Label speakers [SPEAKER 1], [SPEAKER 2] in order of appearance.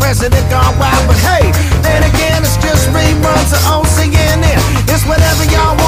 [SPEAKER 1] president gone wild. But hey, then again, it's just reruns of OCNN. It's whatever y'all